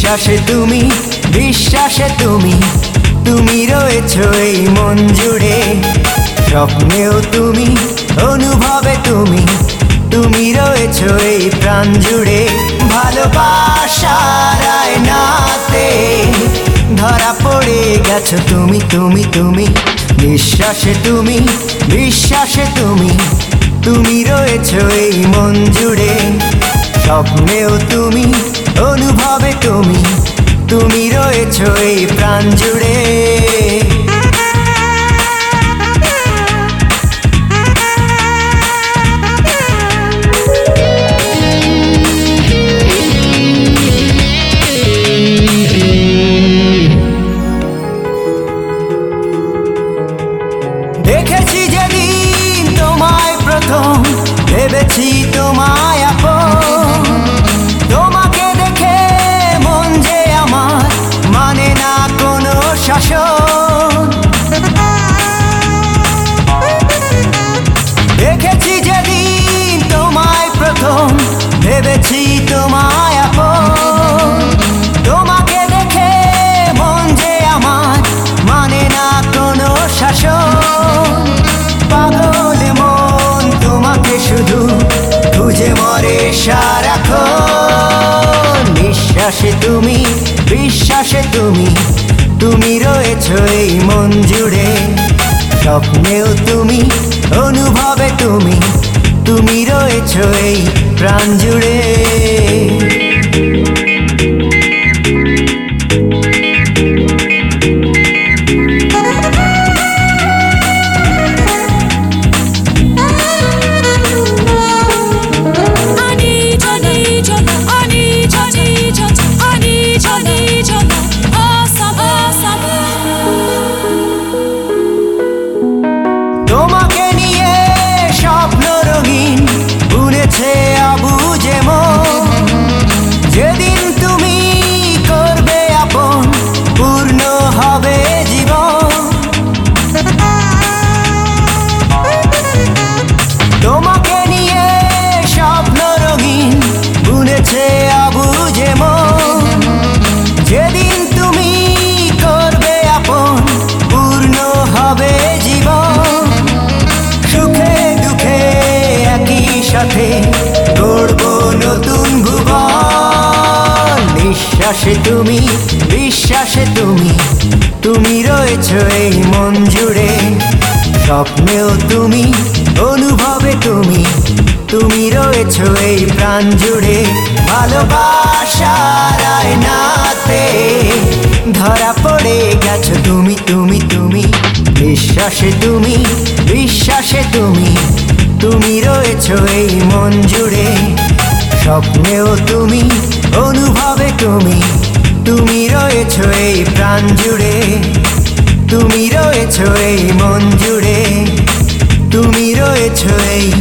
নিঃশ্বাসে তুমি, বিশ্বাসে তুমি, তুমি রয়েছো এই মন জুড়ে। স্বপ্নেও তুমি, অনুভবে তুমি, তুমি রয়েছো এই প্রাণ জুড়ে। ভালোবাসার আয়নাতে ধরা পড়ে গেছো তুমি, তুমি, তুমি। নিঃশ্বাসে তুমি, বিশ্বাসে তুমি, তুমি রয়েছো এই মন জুড়ে। স্বপ্নেও তুমি, অনুভবে তুমি, তুমি রয়েছো এই প্রাণ জুড়ে। দেখেছি যেদিন তোমায় প্রথম, ভেবেছি তোমায় আপন। তোমাকে দেখে মন যে আমার মানে না কোনো শাসন। দেখেছি যেদিন তোমায় প্রথম, ভেবেছি তোমায় আপন। তোমাকে দেখে মন যে আমার মানে না কোনো শাসন। পাগল মন তোমাকে শুধু খুঁজে মরে সারাক্ষণ। নিঃশ্বাসে তুমি, বিশ্বাসে তুমি, তুমি রয়েছো এই মন জুড়ে। স্বপ্নেও তুমি, অনুভবে তুমি, তুমি রয়েছো এই প্রাণ জুড়ে। তোমাকে নিয়ে স্বপ্ন রঙিন বুনেছে অবুঝে মন। যেদিন তুমি করবে আপন, পূর্ণ হবে জীবন। তোমাকে নিয়ে স্বপ্ন রঙিন বুনেছে অবুঝে মন। যেদিন তুমি করবে আপন, পূর্ণ হবে জীবন। সুখে দুঃখে একই সাথে গড়ব নতুন ভুবন। নিঃশ্বাসে তুমি, বিশ্বাসে তুমি, তুমি রয়েছো এই মন জুড়ে। স্বপ্নেও তুমি, অনুভবে তুমি, তুমি রয়েছো এই প্রাণ জুড়ে। ভালোবাসার আয়নাতে ধরা পড়ে গেছো তুমি, তুমি, তুমি। নিঃশ্বাসে তুমি, বিশ্বাসে তুমি, তুমি রয়েছো এই মন জুড়ে। স্বপ্নেও তুমি, অনুভবে তুমি, তুমি রয়েছো এই প্রাণ জুড়ে। তুমি রয়েছো এই মন জুড়ে, তুমি রয়েছো এই